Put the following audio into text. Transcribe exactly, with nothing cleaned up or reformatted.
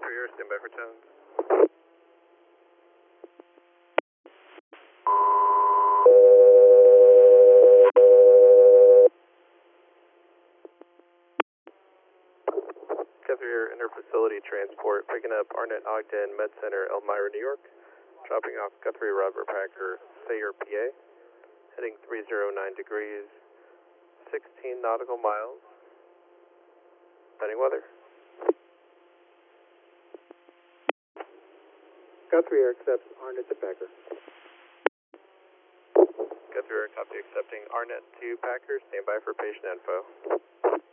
Guthrie Air, stand by for tones. Guthrie Air interfacility transport, picking up Arnett Ogden Med Center, Elmira, New York. Dropping off Guthrie Robert Packer, Sayre, P A. Heading three zero nine degrees, sixteen nautical miles. Pending weather. Guthrie Air accepts Arnett to Packer. Guthrie Air, copy accepting Arnett to Packer. Stand by for patient info.